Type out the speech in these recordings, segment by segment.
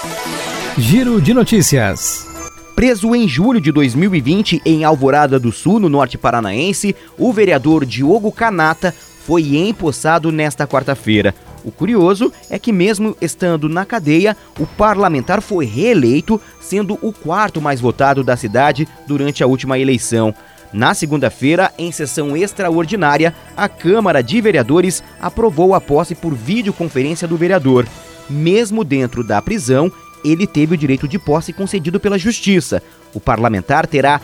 Giro de notícias. Preso em julho de 2020 em Alvorada do Sul, no norte paranaense, o vereador Diogo Canata foi empossado nesta quarta-feira. O curioso é que, mesmo estando na cadeia, o parlamentar foi reeleito, sendo o quarto mais votado da cidade durante a última eleição. Na segunda-feira, em sessão extraordinária, a Câmara de Vereadores aprovou a posse por videoconferência do vereador. Mesmo dentro da prisão, ele teve o direito de posse concedido pela Justiça. O parlamentar terá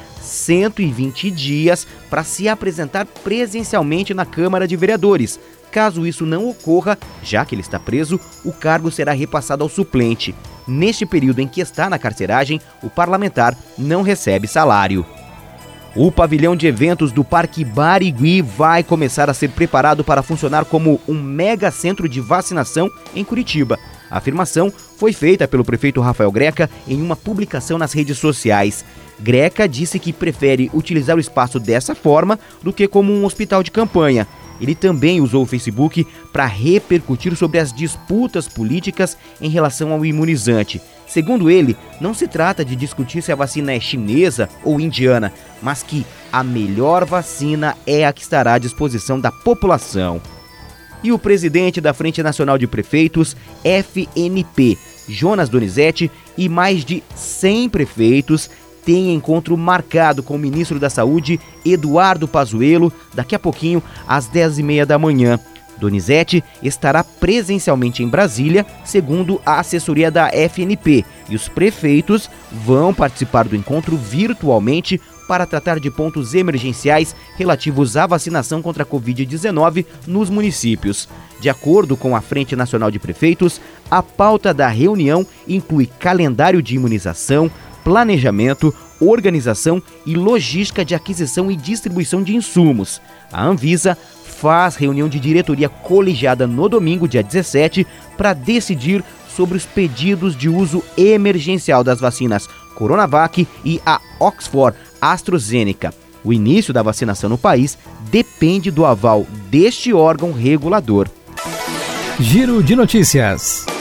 120 dias para se apresentar presencialmente na Câmara de Vereadores. Caso isso não ocorra, já que ele está preso, o cargo será repassado ao suplente. Neste período em que está na carceragem, o parlamentar não recebe salário. O pavilhão de eventos do Parque Barigui vai começar a ser preparado para funcionar como um mega centro de vacinação em Curitiba. A afirmação foi feita pelo prefeito Rafael Greca em uma publicação nas redes sociais. Greca disse que prefere utilizar o espaço dessa forma do que como um hospital de campanha. Ele também usou o Facebook para repercutir sobre as disputas políticas em relação ao imunizante. Segundo ele, não se trata de discutir se a vacina é chinesa ou indiana, mas que a melhor vacina é a que estará à disposição da população. E o presidente da Frente Nacional de Prefeitos, FNP, Jonas Donizete, e mais de 100 prefeitos têm encontro marcado com o ministro da Saúde, Eduardo Pazuello, daqui a pouquinho, às 10h30 da manhã. Donizete estará presencialmente em Brasília, segundo a assessoria da FNP, e os prefeitos vão participar do encontro virtualmente para tratar de pontos emergenciais relativos à vacinação contra a Covid-19 nos municípios. De acordo com a Frente Nacional de Prefeitos, a pauta da reunião inclui calendário de imunização, planejamento, organização e logística de aquisição e distribuição de insumos. A Anvisa faz reunião de diretoria colegiada no domingo, dia 17, para decidir sobre os pedidos de uso emergencial das vacinas Coronavac e a Oxford AstraZeneca. O início da vacinação no país depende do aval deste órgão regulador. Giro de notícias.